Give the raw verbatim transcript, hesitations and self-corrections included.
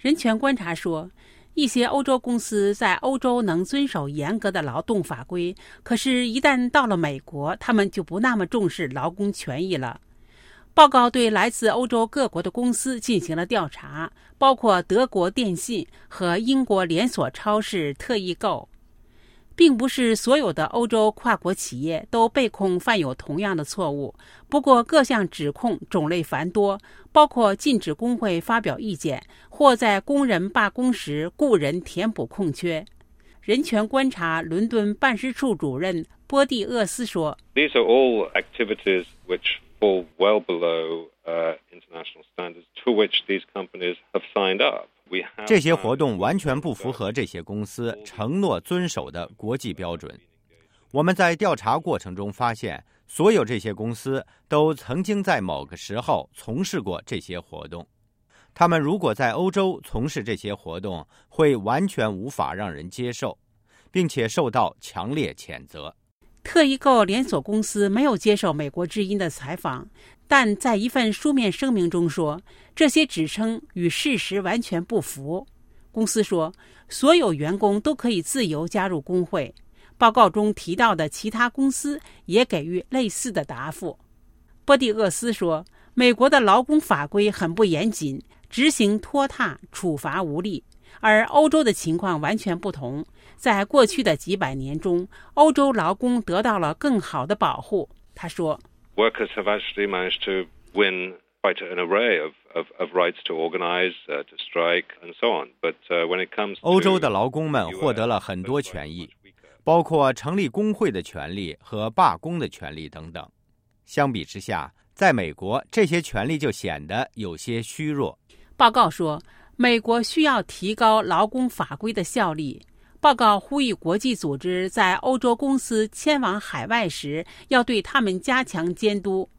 人权观察说，一些欧洲公司在欧洲能遵守严格的劳动法规，可是一旦到了美国，他们就不那么重视劳工权益了。报告对来自欧洲各国的公司进行了调查，包括德国电信和英国连锁超市特易购。并不是所有的欧洲跨国企业都被控犯有同样的错误，不过各项指控种类繁多，包括禁止工会发表意见，或在工人罢工时雇人填补空缺。人权观察伦敦办事处主任波蒂厄斯说 These are all activities which fall well below uh, international standards to which these companies have signed up. 这些活动完全不符合这些公司承诺遵守的国际标准。我们在调查过程中发现，所有这些公司都曾经在某个时候从事过这些活动。他们如果在欧洲从事这些活动，会完全无法让人接受，并且受到强烈谴责。 特易购连锁公司没有接受美国之音的采访，但在一份书面声明中说，这些指称与事实完全不符。公司说，所有员工都可以自由加入工会。报告中提到的其他公司也给予类似的答复。波蒂厄斯说，美国的劳工法规很不严谨，执行拖沓，处罚无力，而欧洲的情况完全不同。在过去的几百年中，欧洲劳工得到了更好的保护。他说 Workers have actually managed to win quite an array of, of, of rights to organize, uh, to strike, and so on. But uh, when it comes to 欧洲的劳工们获得了很多权益，包括成立工会的权利和罢工的权利等等。相比之下，在美国，这些权利就显得有些虚弱。 报告说，美国需要提高劳工法规的效力。报告呼吁国际组织在欧洲公司迁往海外时，要对他们加强监督。